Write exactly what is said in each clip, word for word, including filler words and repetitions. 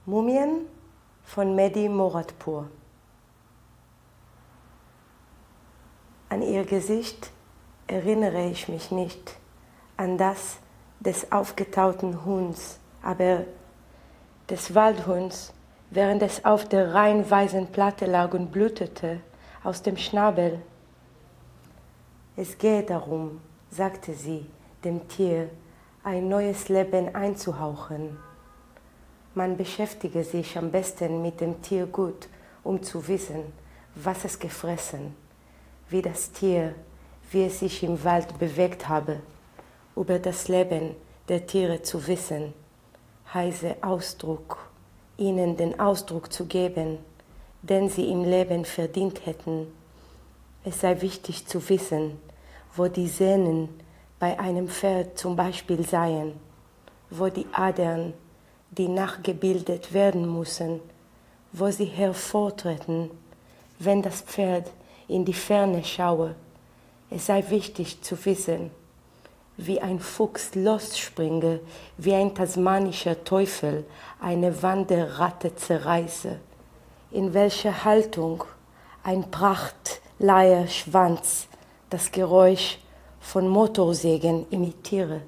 Mumien von Mehdi Moradpour. An ihr Gesicht erinnere ich mich nicht, an das des aufgetauten Huhns, aber des Waldhuhns, während es auf der rein weißen Platte lag und blutete, aus dem Schnabel. Es gehe darum, sagte sie, dem Tier ein neues Leben einzuhauchen. Man beschäftige sich am besten mit dem Tier gut, um zu wissen, was es gefressen, wie das Tier, wie es sich im Wald bewegt habe. Über das Leben der Tiere zu wissen, heiße Ausdruck, ihnen den Ausdruck zu geben, den sie im Leben verdient hätten. Es sei wichtig zu wissen, wo die Sehnen bei einem Pferd zum Beispiel seien, wo die Adern, die nachgebildet werden müssen, wo sie hervortreten, wenn das Pferd in die Ferne schaue. Es sei wichtig zu wissen, wie ein Fuchs losspringe, wie ein tasmanischer Teufel eine Wanderratte zerreiße, in welcher Haltung ein Prachtleierschwanz das Geräusch von Motorsägen imitiere.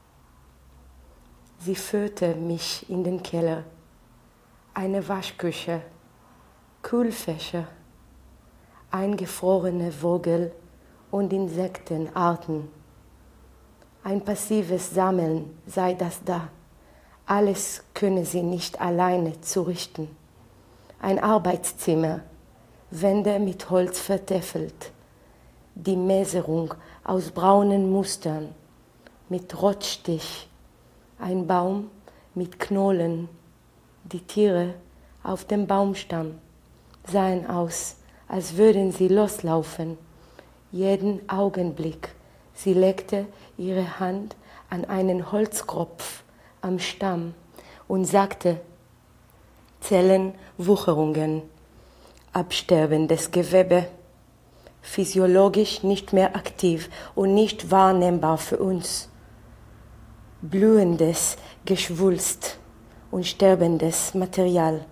Sie führte mich in den Keller, eine Waschküche, Kühlfächer, eingefrorene Vogel und Insektenarten. Ein passives Sammeln sei das da. Alles könne sie nicht alleine zurichten. Ein Arbeitszimmer, Wände mit Holz vertäfelt, die Mäserung aus braunen Mustern, mit Rotstich, ein Baum mit Knollen. Die Tiere auf dem Baumstamm sahen aus, als würden sie loslaufen. Jeden Augenblick, sie legte ihre Hand an einen Holzkropf am Stamm und sagte, Zellen, Wucherungen, absterbendes Gewebe, physiologisch nicht mehr aktiv und nicht wahrnehmbar für uns. Blühendes Geschwulst und sterbendes Material.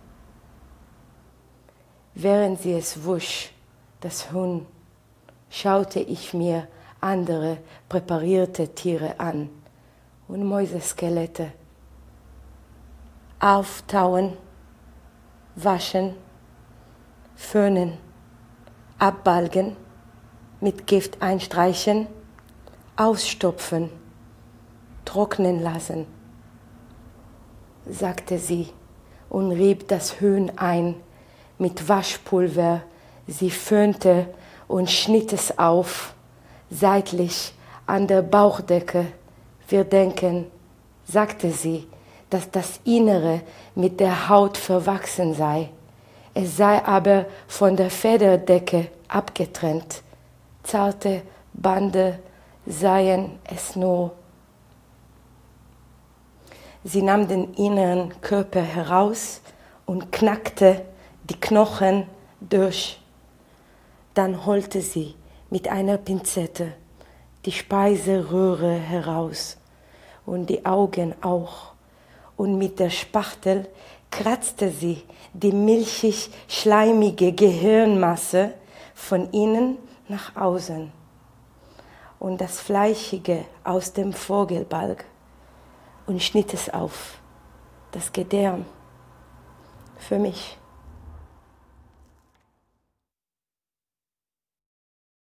Während sie es wusch, das Huhn, schaute ich mir andere präparierte Tiere an und Mäuseskelette. Auftauen, waschen, föhnen, abbalgen, mit Gift einstreichen, ausstopfen, trocknen lassen, sagte sie und rieb das Huhn ein mit Waschpulver. Sie föhnte und schnitt es auf, seitlich an der Bauchdecke. Wir denken, sagte sie, dass das Innere mit der Haut verwachsen sei. Es sei aber von der Federdecke abgetrennt. Zarte Bande seien es nur. Sie nahm den inneren Körper heraus und knackte die Knochen durch. Dann holte sie mit einer Pinzette die Speiseröhre heraus und die Augen auch. Und mit der Spachtel kratzte sie die milchig-schleimige Gehirnmasse von innen nach außen und das Fleischige aus dem Vogelbalg und schnitt es auf, das Gedärm, für mich.